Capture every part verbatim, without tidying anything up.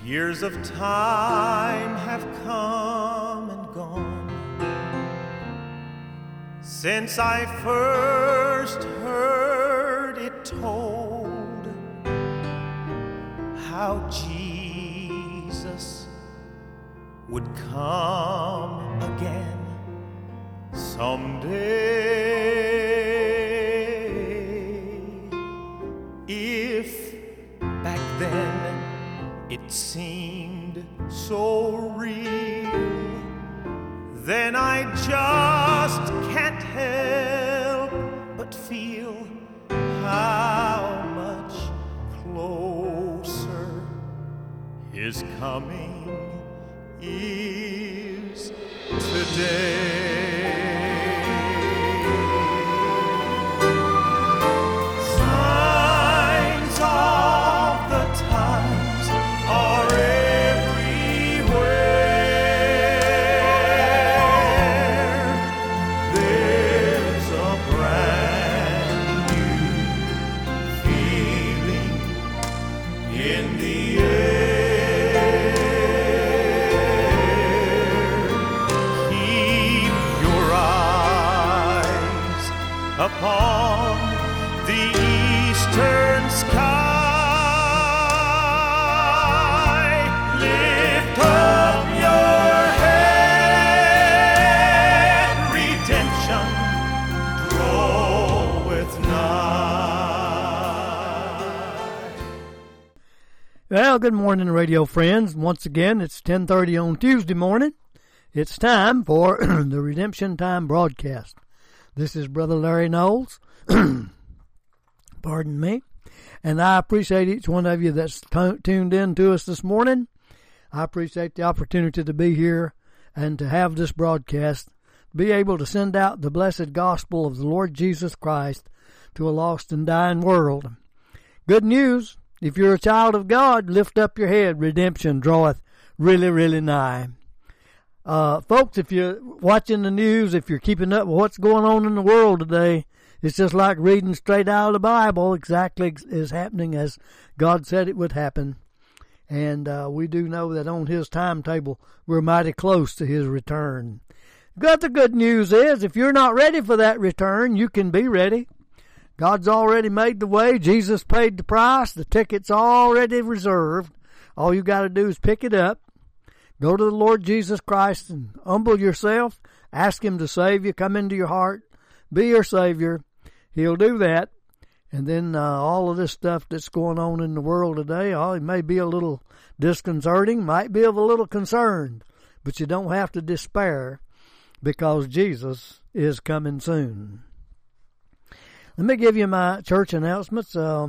Years of time have come and gone since I first heard it told how Jesus would come again someday. If back then it seemed so real, then I just can't help but feel how much closer His coming is today. Signs of the times are everywhere. There's a brand new feeling in the air. Keep your eyes upon the eastern sky. Lift up your head, redemption draweth nigh. Well, good morning, radio friends. Once again, it's ten thirty on Tuesday morning. It's time for the Redemption Time broadcast. This is Brother Larry Knowles. Pardon me. And I appreciate each one of you that's t- tuned in to us this morning. I appreciate the opportunity to be here and to have this broadcast, be able to send out the blessed gospel of the Lord Jesus Christ to a lost and dying world. Good news, if you're a child of God, lift up your head. Redemption draweth really, really nigh. Uh, folks, if you're watching the news, if you're keeping up with what's going on in the world today, it's just like reading straight out of the Bible. Exactly is happening as God said it would happen. And uh, we do know that on His timetable, we're mighty close to His return. But the good news is, if you're not ready for that return, you can be ready. God's already made the way. Jesus paid the price. The ticket's already reserved. All you got to do is pick it up. Go to the Lord Jesus Christ and humble yourself. Ask Him to save you. Come into your heart. Be your Savior. He'll do that. And then uh, all of this stuff that's going on in the world today, oh, it may be a little disconcerting, might be of a little concern, but you don't have to despair because Jesus is coming soon. Let me give you my church announcements. Uh,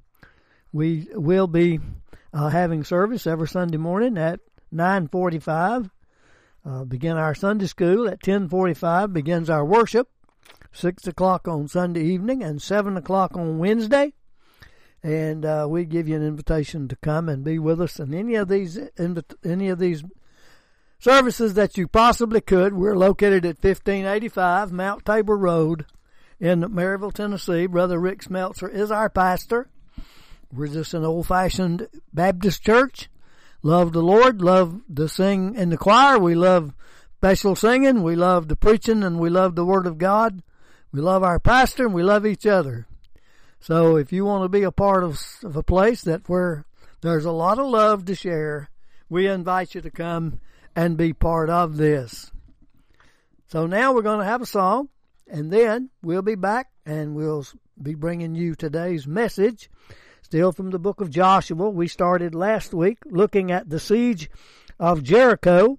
we will be uh, having service every Sunday morning at nine forty-five. Uh, begin our Sunday school at ten forty-five. Begins our worship. six o'clock on Sunday evening and seven o'clock on Wednesday. And uh, we give you an invitation to come and be with us in any of these any of these services that you possibly could. We're located at fifteen eighty-five Mount Tabor Road in Maryville, Tennessee. Brother Rick Smeltzer is our pastor. We're just an old-fashioned Baptist church. Love the Lord, love to sing in the choir. We love special singing. We love the preaching, and we love the Word of God. We love our pastor, and we love each other. So if you want to be a part of, of a place that where there's a lot of love to share, we invite you to come and be part of this. So now we're going to have a song, and then we'll be back, and we'll be bringing you today's message, still from the book of Joshua. We started last week looking at the siege of Jericho,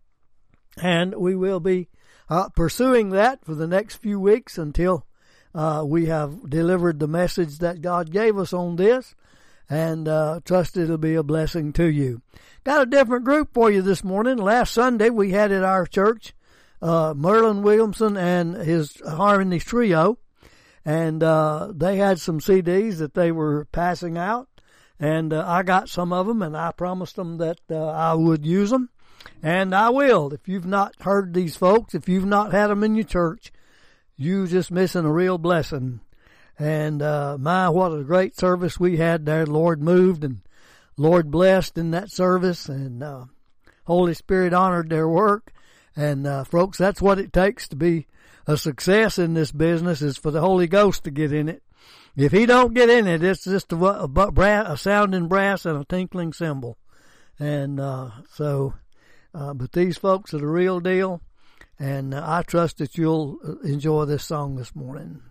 and we will be uh, pursuing that for the next few weeks until uh, we have delivered the message that God gave us on this, and uh, trust it'll be a blessing to you. Got a different group for you this morning. Last Sunday we had at our church uh, Merlin Williamson and his Harmony Trio, and uh, they had some C Ds that they were passing out, and uh, I got some of them, and I promised them that uh, I would use them. And I will. If you've not heard these folks, if you've not had them in your church, you just missing a real blessing. And uh, my, what a great service we had there. The Lord moved, and Lord blessed in that service, and uh, Holy Spirit honored their work. And uh, folks, that's what it takes to be a success in this business, is for the Holy Ghost to get in it. If He don't get in it, it's just a, a, a sounding brass and a tinkling cymbal. And uh, so, uh, but these folks are the real deal, and uh, I trust that you'll enjoy this song this morning.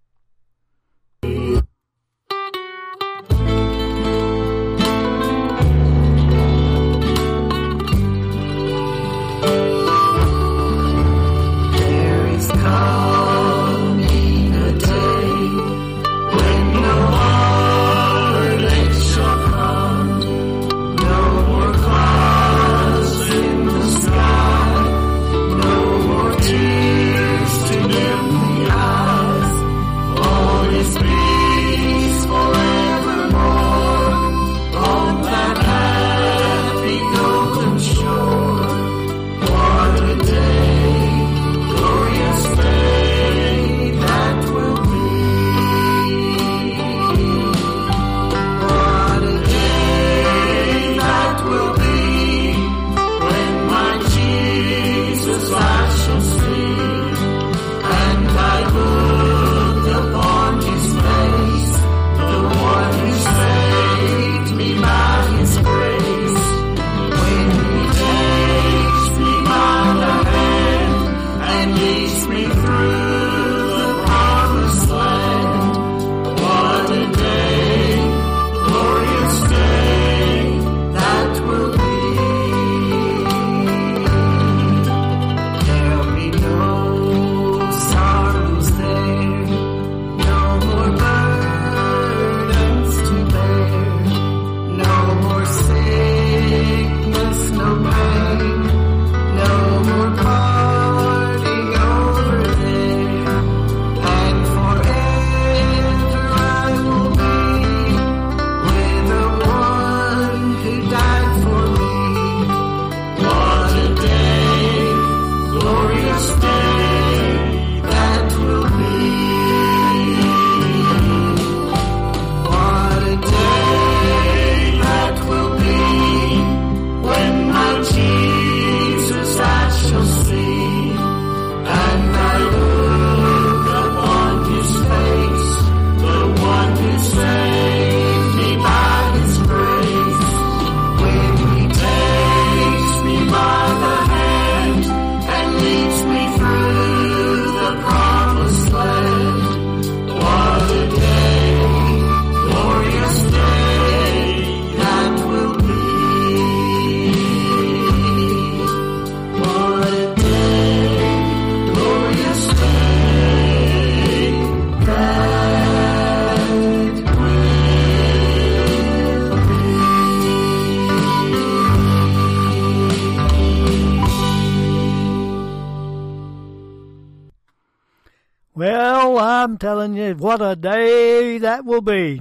Well, I'm telling you, what a day that will be.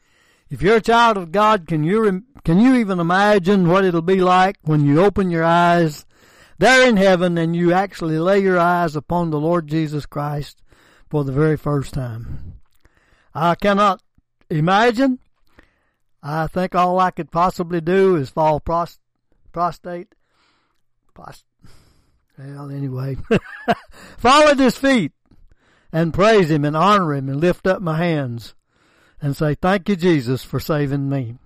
If you're a child of God, can you can you even imagine what it'll be like when you open your eyes there in heaven and you actually lay your eyes upon the Lord Jesus Christ for the very first time? I cannot imagine. I think all I could possibly do is fall prost, prostate. Prost, well, anyway, fall at His feet and praise Him and honor Him and lift up my hands and say, thank you, Jesus, for saving me.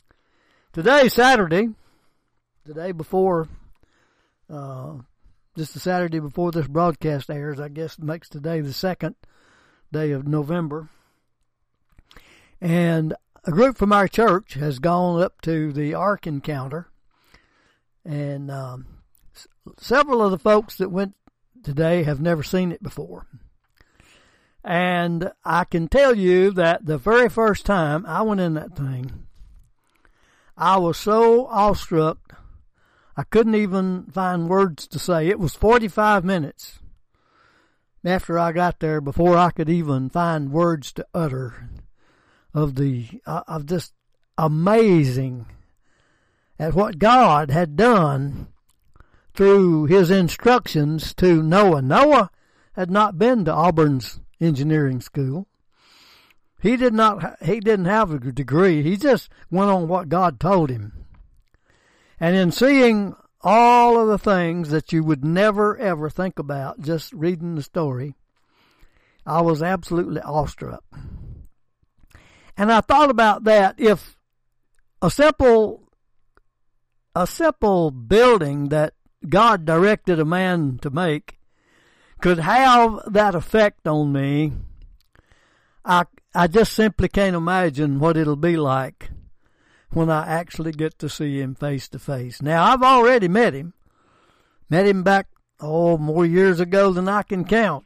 Today's Saturday, the day before, uh, just the Saturday before this broadcast airs, I guess makes today the second day of November. And a group from our church has gone up to the Ark Encounter. And um, s- several of the folks that went today have never seen it before. And I can tell you that the very first time I went in that thing, I was so awestruck, I couldn't even find words to say. It was forty-five minutes after I got there before I could even find words to utter of the uh, of just amazing at what God had done through His instructions to Noah. Noah had not been to Auburn's engineering school. He did not, he didn't have a degree. He just went on what God told him. And in seeing all of the things that you would never ever think about just reading the story, I was absolutely awestruck. And I thought about that. If a simple, a simple building that God directed a man to make could have that effect on me, I, I just simply can't imagine what it'll be like when I actually get to see him face to face. Now, I've already met him. Met him back, oh, more years ago than I can count.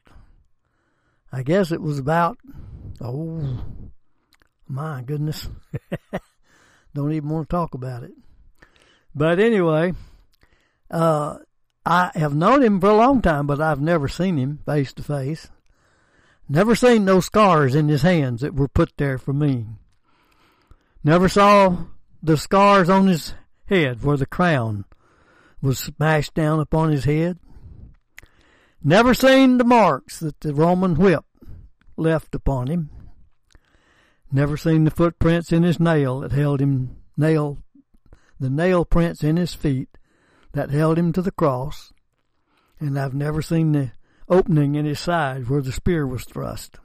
I guess it was about, oh, my goodness. Don't even want to talk about it. But anyway, uh, I have known him for a long time, but I've never seen him face to face. Never seen those scars in his hands that were put there for me. Never saw the scars on his head where the crown was smashed down upon his head. Never seen the marks that the Roman whip left upon him. Never seen the footprints in his nail that held him, nail, the nail prints in his feet that held him to the cross. And I've never seen the opening in his side where the spear was thrust.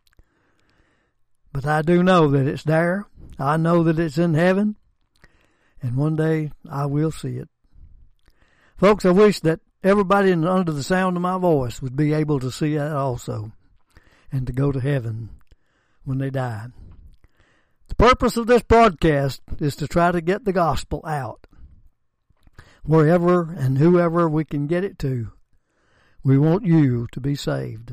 But I do know that it's there. I know that it's in heaven. And one day I will see it. Folks, I wish that everybody under the sound of my voice would be able to see that also and to go to heaven when they die. The purpose of this broadcast is to try to get the gospel out wherever and whoever we can get it to. We want you to be saved.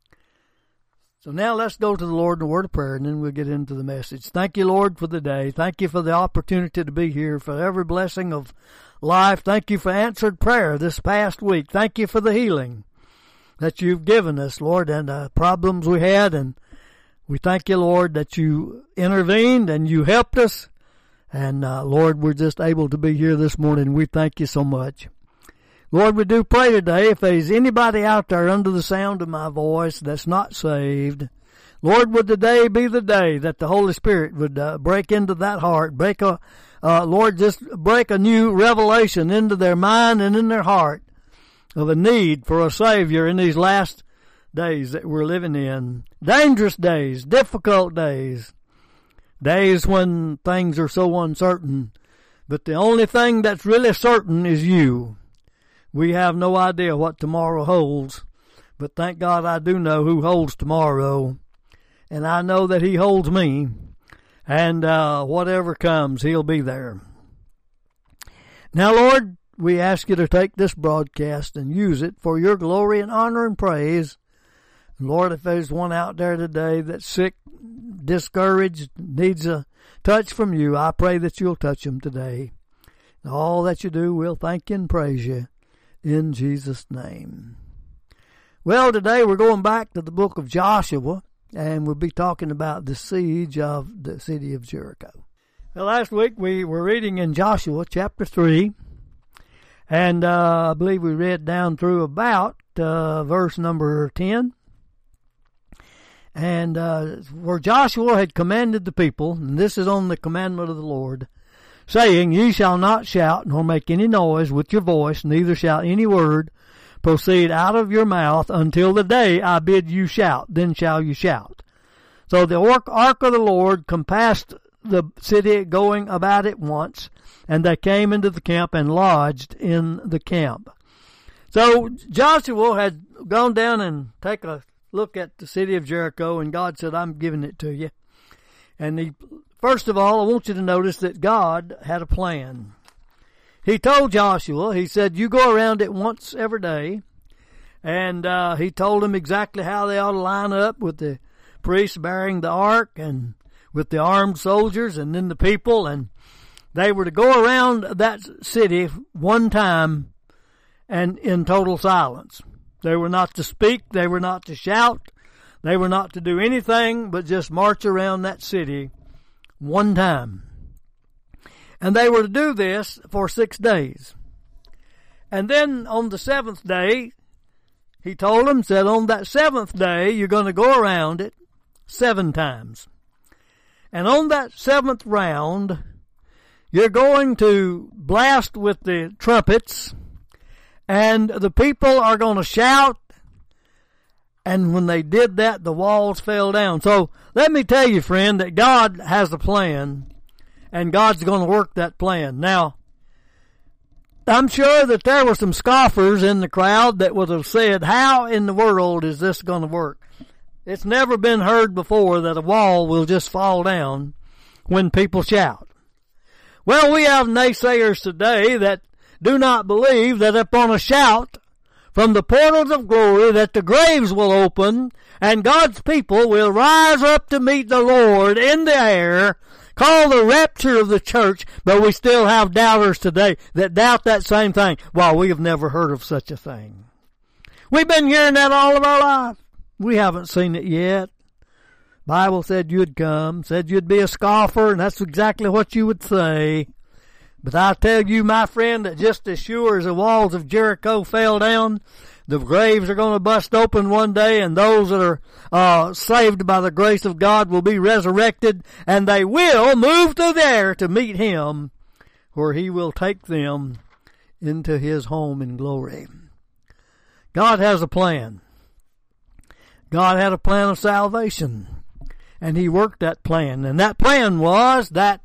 So now let's go to the Lord in a word of prayer, and then we'll get into the message. Thank you, Lord, for the day. Thank you for the opportunity to be here, for every blessing of life. Thank you for answered prayer this past week. Thank you for the healing that you've given us, Lord, and the problems we had. And we thank you, Lord, that you intervened and you helped us. And, uh, Lord, we're just able to be here this morning. We thank you so much. Lord, we do pray today, if there's anybody out there under the sound of my voice that's not saved, Lord, would today be the day that the Holy Spirit would uh, break into that heart, break a, uh, Lord, just break a new revelation into their mind and in their heart of a need for a Savior in these last days that we're living in. Dangerous days, difficult days, days when things are so uncertain, but the only thing that's really certain is you. We have no idea what tomorrow holds, but thank God I do know who holds tomorrow, and I know that he holds me, and uh, whatever comes, he'll be there. Now, Lord, we ask you to take this broadcast and use it for your glory and honor and praise. Lord, if there's one out there today that's sick, discouraged, needs a touch from you, I pray that you'll touch them today. And all that you do, we'll thank you and praise you. In Jesus' name. Well, today we're going back to the book of Joshua, and we'll be talking about the siege of the city of Jericho. Well, last week we were reading in Joshua chapter three, and uh, I believe we read down through about uh, verse number ten. And uh, where Joshua had commanded the people, and this is on the commandment of the Lord, saying, Ye shall not shout, nor make any noise with your voice, neither shall any word proceed out of your mouth until the day I bid you shout, then shall you shout. So the ark of the Lord compassed the city, going about it once, and they came into the camp and lodged in the camp. So Joshua had gone down and take a look at the city of Jericho, and God said, I'm giving it to you. And he First of all, I want you to notice that God had a plan. He told Joshua, he said, you go around it once every day. And uh, he told them exactly how they ought to line up with the priests bearing the ark and with the armed soldiers and then the people. And they were to go around that city one time and in total silence. They were not to speak. They were not to shout. They were not to do anything but just march around that city one time. And they were to do this for six days. And then on the seventh day, he told them, said, on that seventh day, you're going to go around it seven times. And on that seventh round, you're going to blast with the trumpets, and the people are going to shout. And when they did that, the walls fell down. So let me tell you, friend, that God has a plan, and God's going to work that plan. Now, I'm sure that there were some scoffers in the crowd that would have said, how in the world is this going to work? It's never been heard before that a wall will just fall down when people shout. Well, we have naysayers today that do not believe that upon a shout from the portals of glory that the graves will open and God's people will rise up to meet the Lord in the air, called the rapture of the church. But we still have doubters today that doubt that same thing. Well, we have never heard of such a thing. We've been hearing that all of our life. We haven't seen it yet. Bible said you'd come, said you'd be a scoffer, and that's exactly what you would say. But I tell you, my friend, that just as sure as the walls of Jericho fell down, the graves are going to bust open one day, and those that are uh, saved by the grace of God will be resurrected, and they will move through the air to meet Him, where He will take them into His home in glory. God has a plan. God had a plan of salvation, and He worked that plan. And that plan was that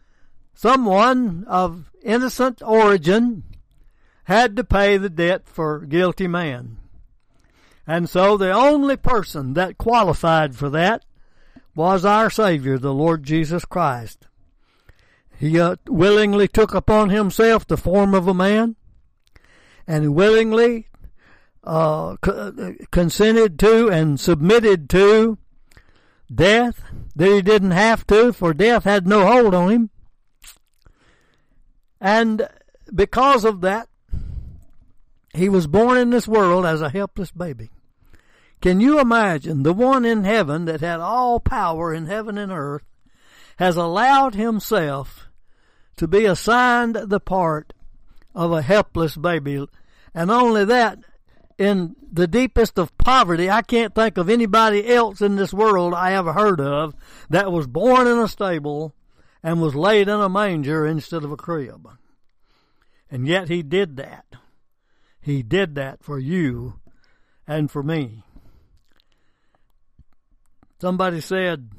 someone of innocent origin had to pay the debt for guilty man. And so the only person that qualified for that was our Savior, the Lord Jesus Christ. He uh, willingly took upon Himself the form of a man, and He willingly Uh, consented to and submitted to death that He didn't have to, for death had no hold on Him. And because of that, He was born in this world as a helpless baby. Can you imagine the one in heaven that had all power in heaven and earth has allowed Himself to be assigned the part of a helpless baby? And only that, in the deepest of poverty. I can't think of anybody else in this world I ever heard of that was born in a stable and was laid in a manger instead of a crib. And yet He did that. He did that for you and for me. Somebody said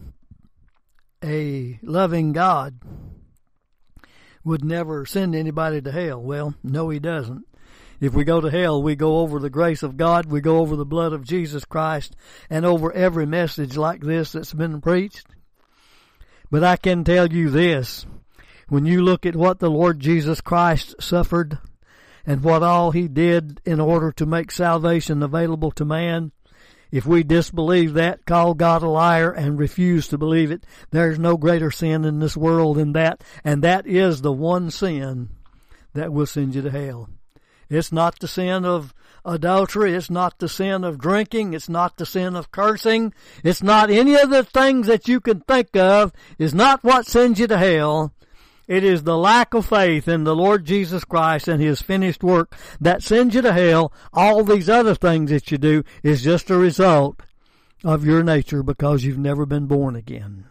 a loving God would never send anybody to hell. Well, no, He doesn't. If we go to hell, we go over the grace of God, we go over the blood of Jesus Christ, and over every message like this that's been preached. But I can tell you this, when you look at what the Lord Jesus Christ suffered, and what all He did in order to make salvation available to man, if we disbelieve that, call God a liar, and refuse to believe it, there's no greater sin in this world than that, and that is the one sin that will send you to hell. It's not the sin of adultery. It's not the sin of drinking. It's not the sin of cursing. It's not any of the things that you can think of. Is not what sends you to hell. It is the lack of faith in the Lord Jesus Christ and His finished work that sends you to hell. All these other things that you do is just a result of your nature because you've never been born again.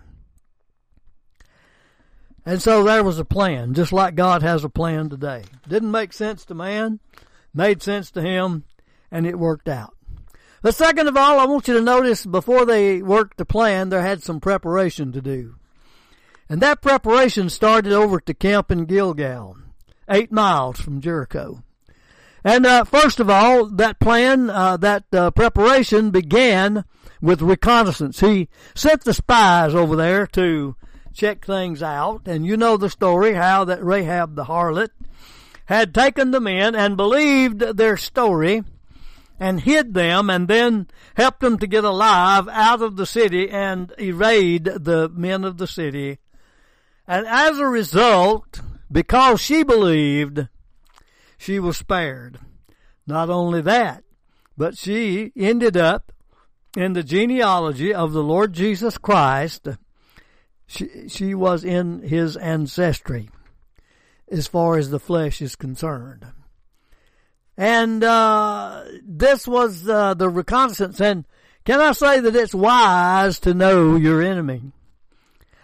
And so there was a plan, just like God has a plan today. Didn't make sense to man, made sense to Him, and it worked out. But second of all, I want you to notice before they worked the plan, there had some preparation to do. And that preparation started over at the camp in Gilgal, eight miles from Jericho. And uh, first of all, that plan, uh, that uh, preparation began with reconnaissance. He sent the spies over there to check things out. And you know the story, how that Rahab the harlot had taken the men and believed their story and hid them and then helped them to get alive out of the city and evade the men of the city. And as a result, because she believed, she was spared. Not only that, but she ended up in the genealogy of the Lord Jesus Christ. She, she was in His ancestry as far as the flesh is concerned. And uh, this was uh, the reconnaissance. And can I say that it's wise to know your enemy?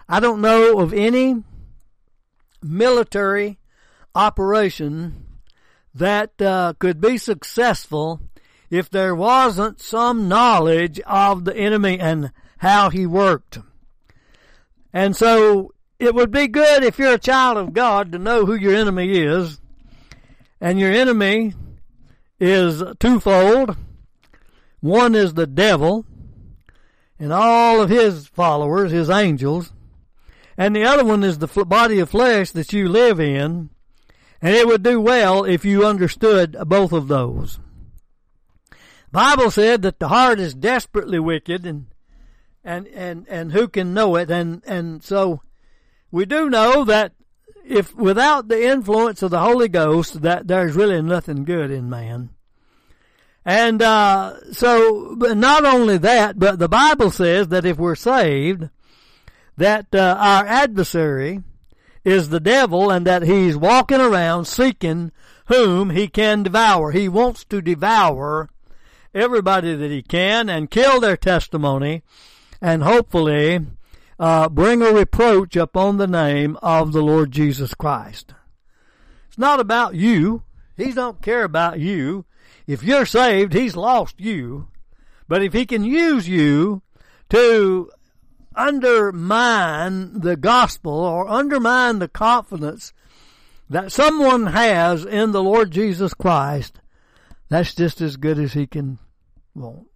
I don't know of any military operation that uh, could be successful if there wasn't some knowledge of the enemy and how he worked. And so it would be good if you're a child of God to know who your enemy is. And your enemy is twofold. One is the devil and all of his followers, his angels. And the other one is the body of flesh that you live in. And it would do well if you understood both of those. The Bible said that the heart is desperately wicked, and and and, and who can know it? And, and so we do know that if without the influence of the Holy Ghost, that there's really nothing good in man. And uh, so but not only that, but the Bible says that if we're saved, that uh, our adversary is the devil, and that he's walking around seeking whom he can devour. He wants to devour everybody that he can and kill their testimony, and hopefully uh, bring a reproach upon the name of the Lord Jesus Christ. It's not about you. He don't care about you. If you're saved, he's lost you. But if he can use you to undermine the gospel or undermine the confidence that someone has in the Lord Jesus Christ, that's just as good as he can want.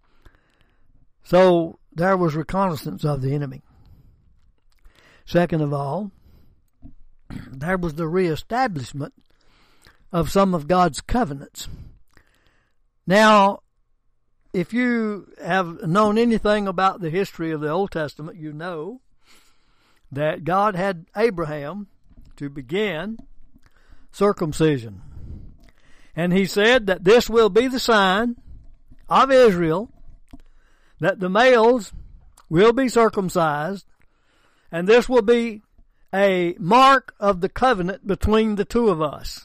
So there was reconnaissance of the enemy. Second of all, there was the reestablishment of some of God's covenants. Now, if you have known anything about the history of the Old Testament, you know that God had Abraham to begin circumcision. And he said that this will be the sign of Israel, that the males will be circumcised, and this will be a mark of the covenant between the two of us.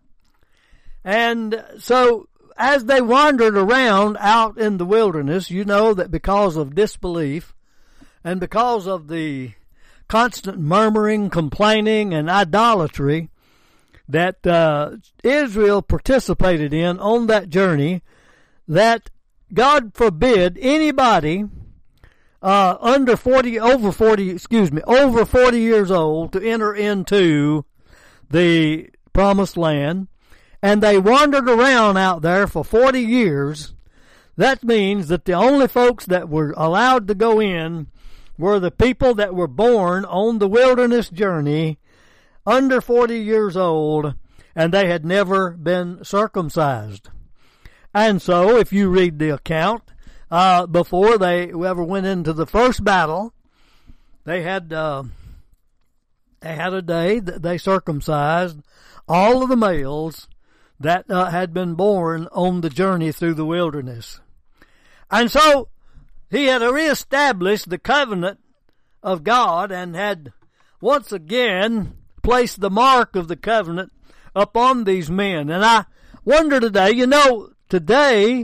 And so as they wandered around out in the wilderness, you know that because of disbelief and because of the constant murmuring, complaining, and idolatry that uh, Israel participated in on that journey, that God forbid anybody uh, under forty, over forty, excuse me, over forty years old to enter into the promised land. And they wandered around out there for forty years. That means that the only folks that were allowed to go in were the people that were born on the wilderness journey under forty years old, and they had never been circumcised. And so, if you read the account, uh, before they ever went into the first battle, they had, uh, they had a day that they circumcised all of the males that uh, had been born on the journey through the wilderness. And so he had reestablished the covenant of God and had once again placed the mark of the covenant upon these men. And I wonder today, you know, today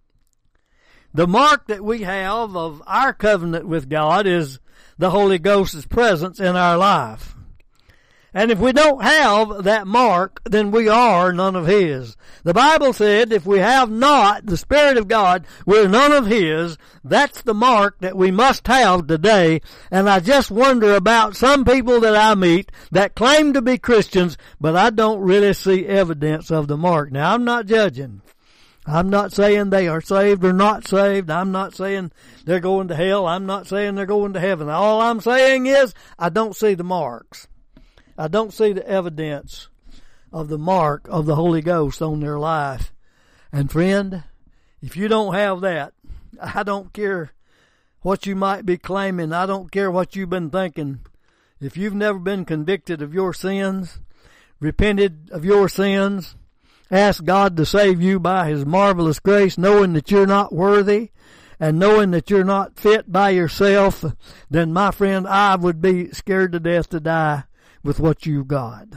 the mark that we have of our covenant with God is the Holy Ghost's presence in our life. And if we don't have that mark, then we are none of his. The Bible said if we have not the Spirit of God, we're none of his. That's the mark that we must have today. And I just wonder about some people that I meet that claim to be Christians, but I don't really see evidence of the mark. Now, I'm not judging. I'm not saying they are saved or not saved. I'm not saying they're going to hell. I'm not saying they're going to heaven. All I'm saying is I don't see the marks. I don't see the evidence of the mark of the Holy Ghost on their life. And friend, if you don't have that, I don't care what you might be claiming. I don't care what you've been thinking. If you've never been convicted of your sins, repented of your sins, asked God to save you by his marvelous grace, knowing that you're not worthy and knowing that you're not fit by yourself, then my friend, I would be scared to death to die with what you've got.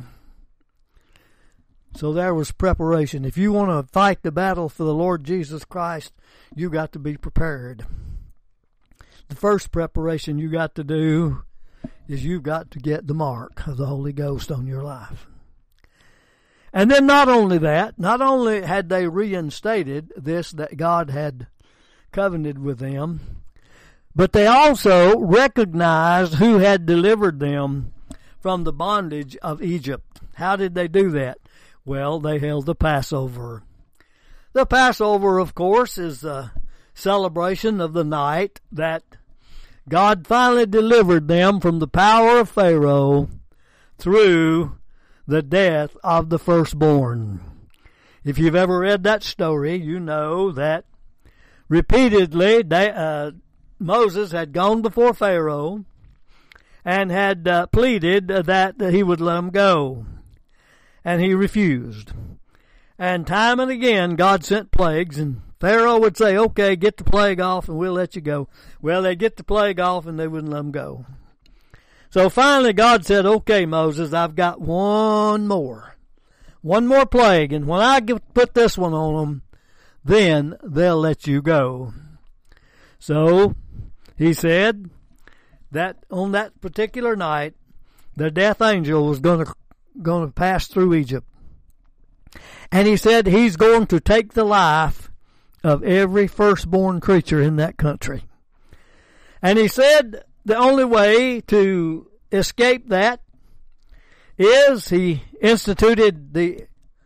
So there was preparation. If you want to fight the battle for the Lord Jesus Christ, you got to be prepared. The first preparation you got to do is you've got to get the mark of the Holy Ghost on your life. And then not only that, not only had they reinstated this that God had covenanted with them, but they also recognized who had delivered them from the bondage of Egypt. How did they do that? Well, they held the Passover. The Passover, of course, is a celebration of the night that God finally delivered them from the power of Pharaoh through the death of the firstborn. If you've ever read that story, you know that repeatedly they, uh, Moses had gone before Pharaoh and had uh, pleaded that he would let him go. And he refused. And time and again, God sent plagues, and Pharaoh would say, okay, get the plague off and we'll let you go. Well, they'd get the plague off and they wouldn't let him go. So finally God said, okay, Moses, I've got one more. One more plague, and when I get, put this one on them, then they'll let you go. So he said that on that particular night, the death angel was going to going to pass through Egypt. And he said he's going to take the life of every firstborn creature in that country. And he said the only way to escape that is he instituted the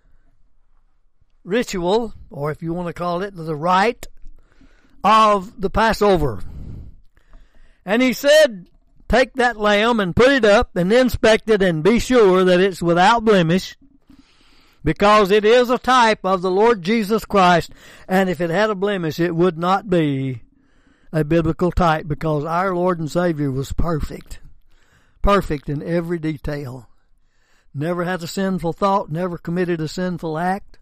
ritual, or if you want to call it the rite, of the Passover. And he said, take that lamb and put it up and inspect it and be sure that it's without blemish, because it is a type of the Lord Jesus Christ. And if it had a blemish, it would not be a biblical type, because our Lord and Savior was perfect. Perfect in every detail. Never had a sinful thought, never committed a sinful act.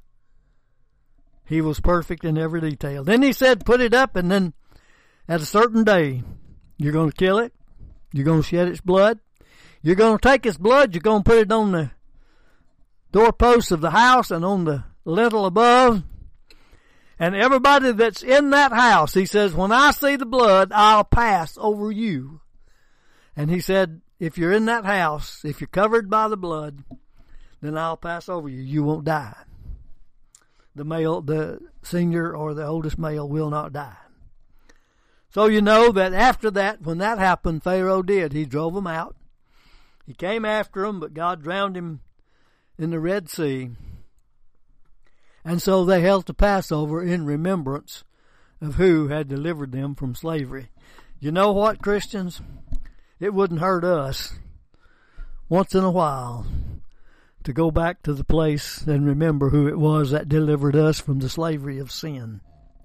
He was perfect in every detail. Then he said, put it up, and then at a certain day, you're going to kill it. You're going to shed its blood. You're going to take its blood. You're going to put it on the doorposts of the house and on the lintel above. And everybody that's in that house, he says, when I see the blood, I'll pass over you. And he said, if you're in that house, if you're covered by the blood, then I'll pass over you. You won't die. The male, the senior or the oldest male will not die. So you know that after that, when that happened, Pharaoh did. He drove them out. He came after them, but God drowned him in the Red Sea. And so they held the Passover in remembrance of who had delivered them from slavery. You know what, Christians? It wouldn't hurt us once in a while to go back to the place and remember who it was that delivered us from the slavery of sin.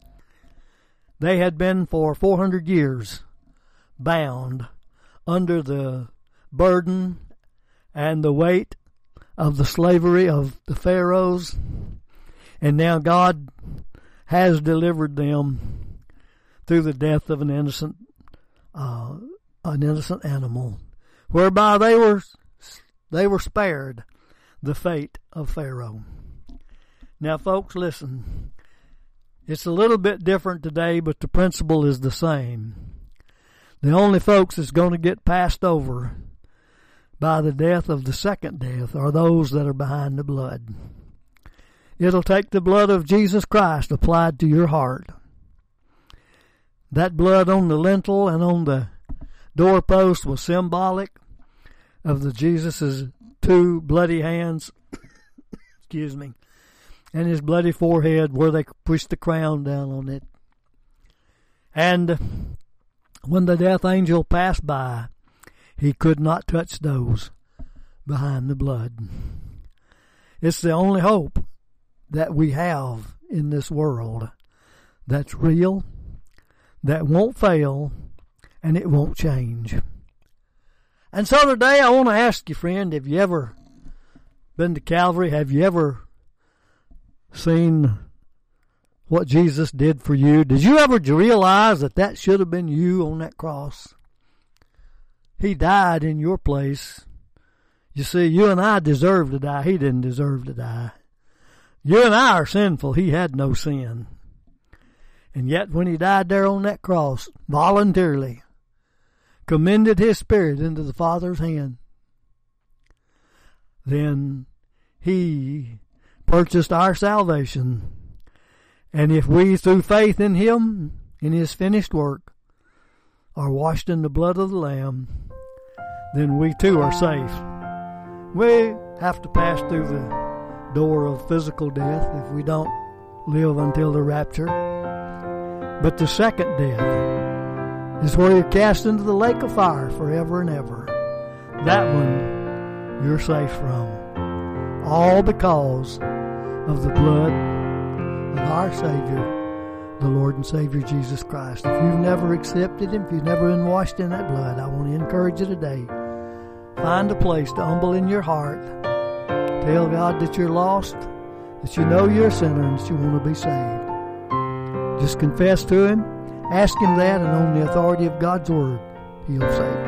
They had been for four hundred years bound under the burden and the weight of the slavery of the pharaohs, and now God has delivered them through the death of an innocent, uh, an innocent animal, whereby they were they were spared the fate of Pharaoh. Now, folks, listen. It's a little bit different today, but the principle is the same. The only folks that's going to get passed over by the death of the second death are those that are behind the blood. It'll take the blood of Jesus Christ applied to your heart. That blood on the lintel and on the doorpost was symbolic of the Jesus' two bloody hands, excuse me, and his bloody forehead where they pushed the crown down on it. And when the death angel passed by, he could not touch those behind the blood. It's the only hope that we have in this world that's real, that won't fail, and it won't change. And so today I want to ask you, friend, have you ever been to Calvary? Have you ever seen what Jesus did for you? Did you ever realize that that should have been you on that cross? He died in your place. You see, you and I deserve to die. He didn't deserve to die. You and I are sinful. He had no sin. And yet when he died there on that cross, voluntarily, commended his spirit into the Father's hand, then he purchased our salvation. And if we, through faith in him, in his finished work, are washed in the blood of the Lamb, then we too are safe. We have to pass through the door of physical death if we don't live until the rapture. But the second death is where you're cast into the lake of fire forever and ever. That one you're safe from. All because of the blood of our Savior, the Lord and Savior Jesus Christ. If you've never accepted him, if you've never been washed in that blood, I want to encourage you today. Find a place to humble in your heart. Tell God that you're lost, that you know you're a sinner, and that you want to be saved. Just confess to him, ask him that, and on the authority of God's Word, he'll save you.